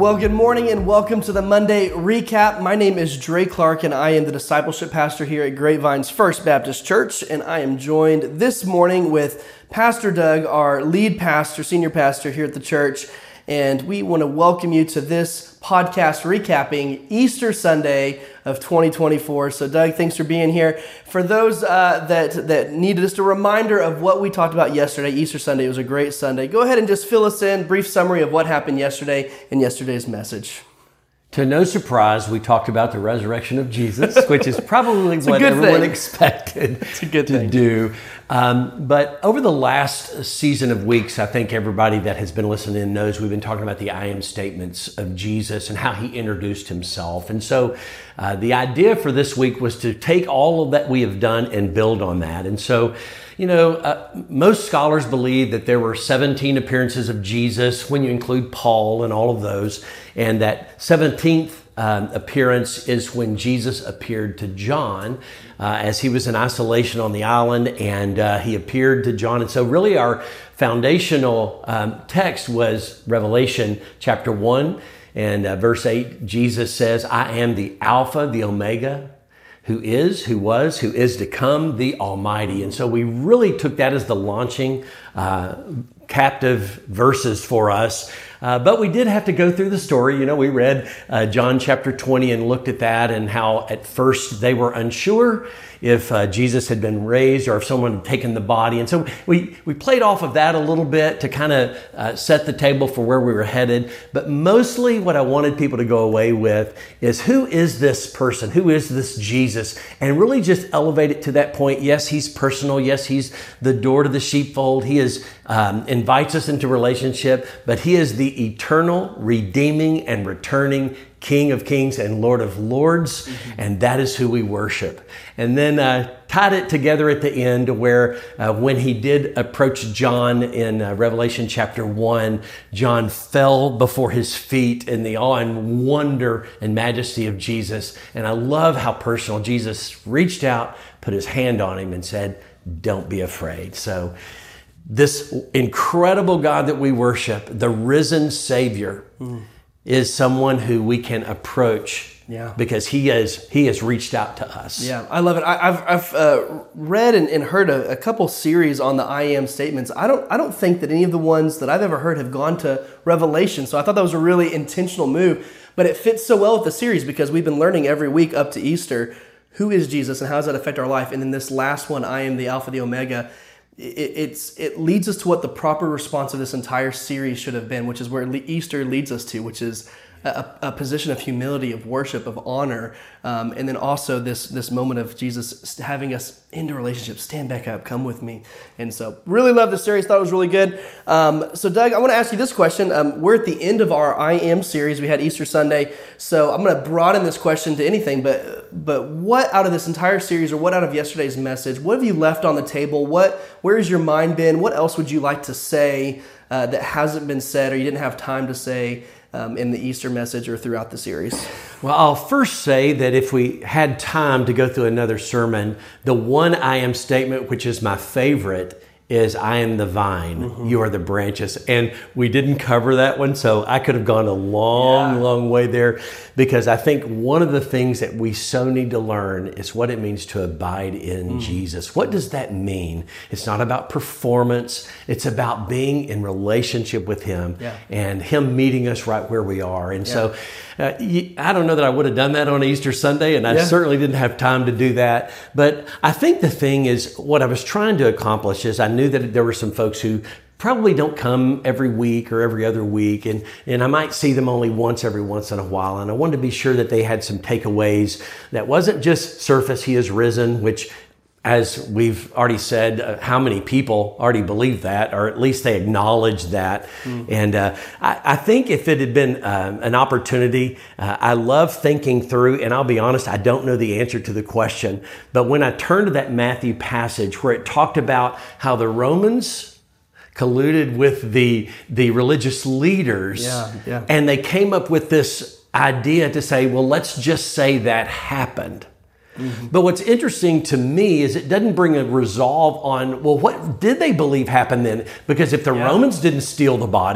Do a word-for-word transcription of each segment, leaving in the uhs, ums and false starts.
Well, good morning and welcome to the Monday Recap. My name is Dre Clark and I am the discipleship pastor here at Grapevines First Baptist Church, and I am joined this morning with Pastor Doug, our lead pastor, senior pastor here at the church, and we want to welcome you to this podcast recapping Easter Sunday of twenty twenty-four. So Doug, thanks for being here. For those uh, that, that needed just a reminder of what we talked about yesterday, Easter Sunday, it was a great Sunday. Go ahead and just fill us in, brief summary of what happened yesterday in yesterday's message. To no surprise, we talked about the resurrection of Jesus, which is probably what everyone thing. expected it's a good to thing. do. Um, but over the last season of weeks, I think everybody that has been listening knows we've been talking about the I am statements of Jesus and how he introduced himself. And so uh, the idea for this week was to take all of that we have done and build on that. And so, you know, uh, most scholars believe that there were seventeen appearances of Jesus when you include Paul and all of those. And that seventeenth um, appearance is when Jesus appeared to John uh, as he was in isolation on the island, and uh, he appeared to John. And so really our foundational um, text was Revelation chapter one and uh, verse eight. Jesus says, "I am the Alpha, the Omega, who is, who was, who is to come, the Almighty." And so we really took that as the launching uh, captive verses for us. Uh, but we did have to go through the story. You know, we read uh, John chapter twenty and looked at that and how at first they were unsure if uh, Jesus had been raised or if someone had taken the body. And so we, we played off of that a little bit to kind of uh, set the table for where we were headed. But mostly what I wanted people to go away with is, who is this person? Who is this Jesus? And really just elevate it to that point. Yes, he's personal. Yes, he's the door to the sheepfold. He is um, invites us into relationship, but he is the eternal, redeeming, and returning King of Kings and Lord of Lords, mm-hmm. and that is who we worship. And then uh, tied it together at the end where uh, when he did approach John in uh, Revelation chapter one, John fell before his feet in the awe and wonder and majesty of Jesus. And I love how personal Jesus reached out, put his hand on him and said, "Don't be afraid." So this incredible God that we worship, the risen Savior, mm. is someone who we can approach, yeah. because he has he has reached out to us. Yeah, I love it. I, I've I've uh, read and, and heard a, a couple series on the I am statements. I don't I don't think that any of the ones that I've ever heard have gone to Revelation. So I thought that was a really intentional move. But it fits so well with the series because we've been learning every week up to Easter, who is Jesus and how does that affect our life? And then this last one, I am the Alpha, the Omega. It, it's it leads us to what the proper response of this entire series should have been, which is where Easter leads us to, which is a, a position of humility, of worship, of honor, um, and then also this this moment of Jesus having us into a relationship. Stand back up, come with me. And so really love this series, thought it was really good. Um, so Doug, I want to ask you this question. Um, we're at the end of our I Am series. We had Easter Sunday, so I'm going to broaden this question to anything, but but what out of this entire series or what out of yesterday's message, what have you left on the table? What where has your mind been? What else would you like to say uh, that hasn't been said or you didn't have time to say Um, in the Easter message or throughout the series? Well, I'll first say that if we had time to go through another sermon, the one I am statement, which is my favorite, is I am the vine, mm-hmm. you are the branches. And we didn't cover that one, so I could have gone a long, yeah. long way there, because I think one of the things that we so need to learn is what it means to abide in mm. Jesus. What does that mean? It's not about performance. It's about being in relationship with him yeah. and him meeting us right where we are. And yeah. so uh, I don't know that I would have done that on Easter Sunday, and I yeah. certainly didn't have time to do that. But I think the thing is, what I was trying to accomplish is I knew that there were some folks who probably don't come every week or every other week, and, and I might see them only once every once in a while. And I wanted to be sure that they had some takeaways that wasn't just surface, he is risen, which, as we've already said, uh, how many people already believe that, or at least they acknowledge that. Mm. And uh, I, I think if it had been uh, an opportunity, uh, I love thinking through, and I'll be honest, I don't know the answer to the question, but when I turned to that Matthew passage where it talked about how the Romans colluded with the the religious leaders, yeah, yeah. and they came up with this idea to say, well, let's just say that happened. Mm-hmm. But what's interesting to me is it doesn't bring a resolve on, well, what did they believe happened then? Because if the yeah. Romans didn't steal the body,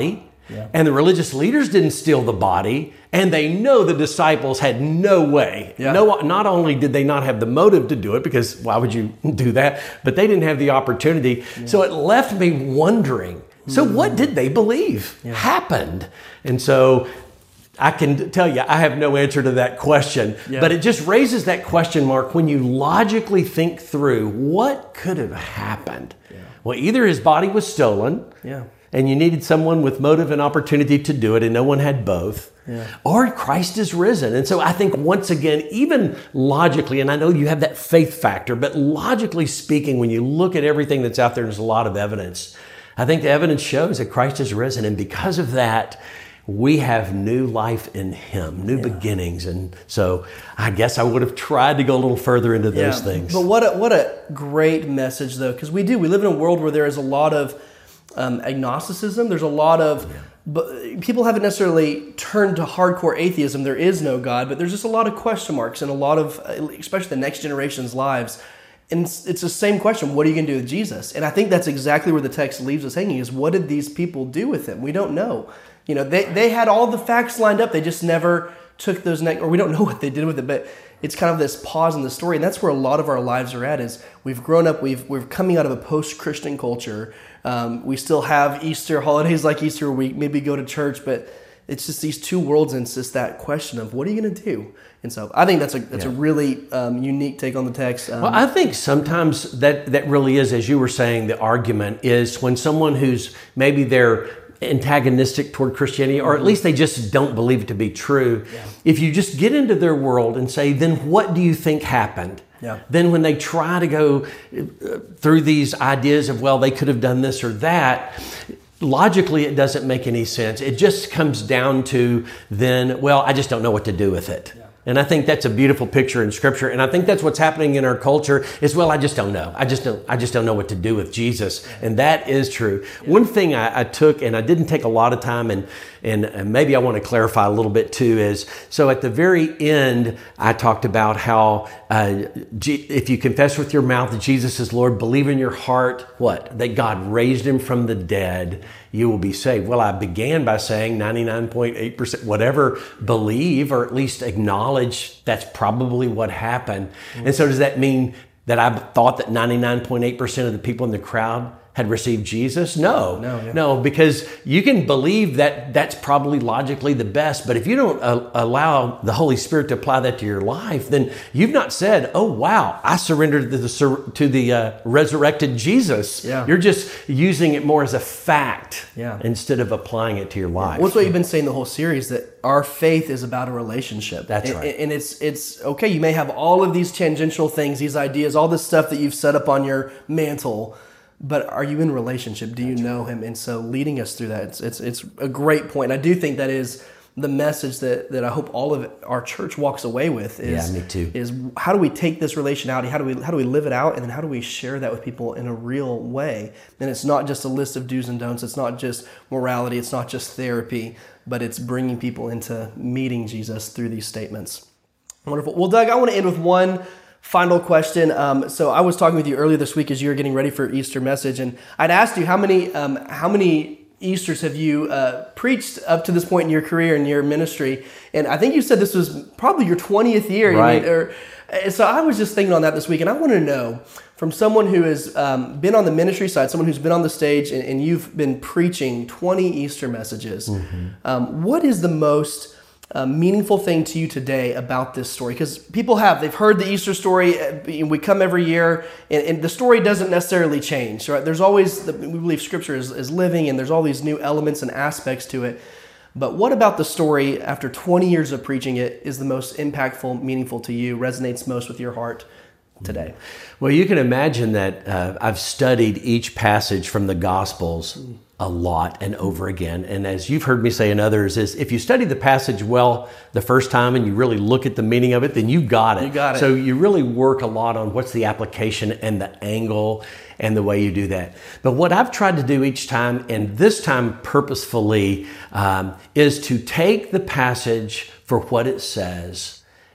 Yeah. And the religious leaders didn't steal the body, and they know the disciples had no way. Yeah. No, not only did they not have the motive to do it, because why would you do that? But they didn't have the opportunity. Yeah. So it left me wondering, so mm-hmm. what did they believe yeah. happened? And so I can tell you, I have no answer to that question, yeah. but it just raises that question mark when you logically think through what could have happened. Yeah. Well, either his body was stolen, yeah. and you needed someone with motive and opportunity to do it, and no one had both. Yeah. Or Christ is risen. And so I think once again, even logically, and I know you have that faith factor, but logically speaking, when you look at everything that's out there, there's a lot of evidence. I think the evidence shows that Christ is risen. And because of that, we have new life in Him, new yeah. beginnings. And so I guess I would have tried to go a little further into those yeah. things. But what a, what a great message, though, because we do. We live in a world where there is a lot of Um, agnosticism. There's a lot of, yeah. but people haven't necessarily turned to hardcore atheism. There is no God, but there's just a lot of question marks in a lot of, especially the next generation's lives. And it's, it's the same question: what are you going to do with Jesus? And I think that's exactly where the text leaves us hanging: is what did these people do with him? We don't know. You know, they they had all the facts lined up. They just never took those next, or we don't know what they did with it. But it's kind of this pause in the story, and that's where a lot of our lives are at. Is we've grown up, we've we're coming out of a post-Christian culture. Um, we still have Easter holidays like Easter. We maybe go to church, but it's just these two worlds, and it's just that question of what are you going to do? And so I think that's a that's yeah. a really um, unique take on the text. Um, well, I think sometimes that that really is, as you were saying, the argument is when someone who's maybe they're antagonistic toward Christianity, or at least they just don't believe it to be true. Yeah. If you just get into their world and say, then what do you think happened? Yeah. Then when they try to go through these ideas of, well, they could have done this or that, logically it doesn't make any sense. It just comes down to then, well, I just don't know what to do with it. Yeah. And I think that's a beautiful picture in Scripture. And I think that's what's happening in our culture is, well, I just don't know. I just don't, I just don't know what to do with Jesus. And that is true. Yeah. One thing I, I took, and I didn't take a lot of time, and, and maybe I want to clarify a little bit too, is, so at the very end, I talked about how uh, G- if you confess with your mouth that Jesus is Lord, believe in your heart, what? That God raised him from the dead, you will be saved. Well, I began by saying ninety-nine point eight percent, whatever, believe, or at least acknowledge that's probably what happened. Mm-hmm. And so does that mean that I thought that ninety-nine point eight percent of the people in the crowd had received Jesus? No, no, yeah. no, because you can believe that that's probably logically the best, but if you don't uh, allow the Holy Spirit to apply that to your life, then you've not said, oh, wow, I surrendered to the, to the uh, resurrected Jesus. Yeah. You're just using it more as a fact yeah. instead of applying it to your life. What's what you've been saying the whole series, that our faith is about a relationship. That's and, right. And it's, it's okay, you may have all of these tangential things, these ideas, all this stuff that you've set up on your mantle, but are you in relationship? Do you know him? And so leading us through that, it's it's, it's a great point. And I do think that is the message that, that I hope all of our church walks away with is, yeah, me too. is how do we take this relationality? How do we how do we live it out? And then how do we share that with people in a real way? And it's not just a list of do's and don'ts. It's not just morality. It's not just therapy, but it's bringing people into meeting Jesus through these statements. Wonderful. Well, Doug, I want to end with one final question. Um, so I was talking with you earlier this week as you were getting ready for Easter message, and I'd asked you how many um, how many Easters have you uh, preached up to this point in your career and your ministry? And I think you said this was probably your twentieth year. Right. You know, or, so I was just thinking on that this week, and I want to know from someone who has um, been on the ministry side, someone who's been on the stage, and, and you've been preaching twenty Easter messages. Mm-hmm. Um, what is the most Uh, meaningful thing to you today about this story? Because people have, they've heard the Easter story. We come every year, and, and the story doesn't necessarily change, right? There's always, the, we believe Scripture is, is living, and there's all these new elements and aspects to it. But what about the story, after twenty years of preaching it, is the most impactful, meaningful to you, resonates most with your heart today? Well, you can imagine that uh, I've studied each passage from the Gospels a lot and over again. And as you've heard me say in others, is if you study the passage well the first time and you really look at the meaning of it, then you got it. You got it. So you really work a lot on what's the application and the angle and the way you do that. But what I've tried to do each time, and this time purposefully, um, is to take the passage for what it says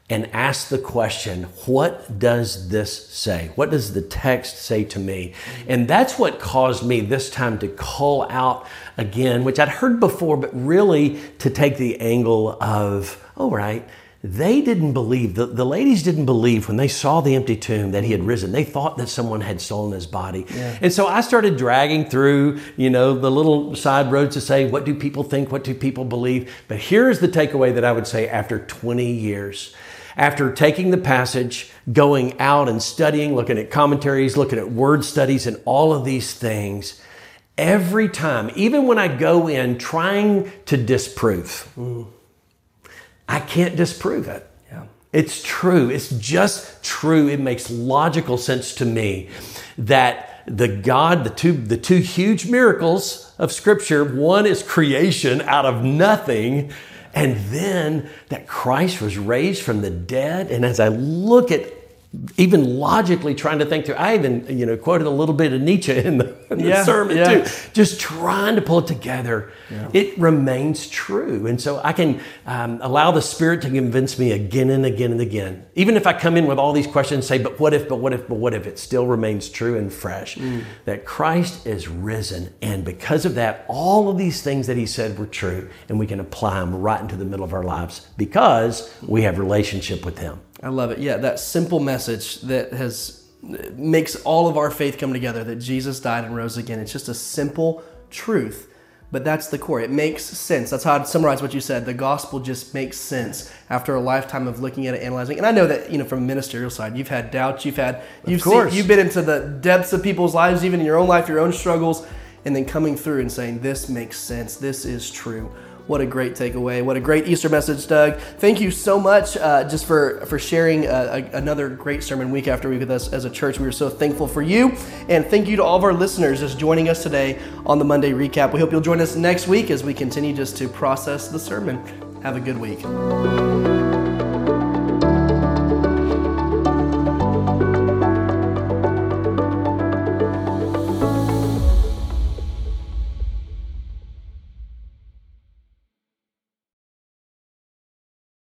and ask the question, what does this say? What does the text say to me? And that's what caused me this time to call out again, which I'd heard before, but really to take the angle of, oh, right, they didn't believe, the, the ladies didn't believe when they saw the empty tomb that he had risen. They thought that someone had stolen his body. Yeah. And so I started dragging through, you know, the little side roads to say, what do people think? What do people believe? But here's the takeaway that I would say after twenty years. After taking the passage, going out and studying, looking at commentaries, looking at word studies and all of these things, every time, even when I go in trying to disprove, mm. I can't disprove it. Yeah. It's true. It's just true. It makes logical sense to me that the God, the two, the two huge miracles of Scripture, one is creation out of nothing, and then that Christ was raised from the dead. And as I look at even logically trying to think through, I even, you know, quoted a little bit of Nietzsche in the, in the yeah, sermon yeah. too, just trying to pull it together. Yeah. It remains true. And so I can um, allow the Spirit to convince me again and again and again. Even if I come in with all these questions and say, but what if, but what if, but what if, it still remains true and fresh. Mm. That Christ is risen. And because of that, all of these things that he said were true, and we can apply them right into the middle of our lives because we have relationship with him. I love it. Yeah, that simple message that has makes all of our faith come together, that Jesus died and rose again. It's just a simple truth, but that's the core. It makes sense. That's how I'd summarize what you said. The gospel just makes sense after a lifetime of looking at it, analyzing. And I know that, you know, from a ministerial side, you've had doubts, you've had, you've seen, you've been into the depths of people's lives, even in your own life, your own struggles, and then coming through and saying, this makes sense. This is true. What a great takeaway. What a great Easter message, Doug. Thank you so much uh, just for, for sharing uh, a, another great sermon week after week with us as a church. We are so thankful for you. And thank you to all of our listeners just joining us today on the Monday Recap. We hope you'll join us next week as we continue just to process the sermon. Have a good week.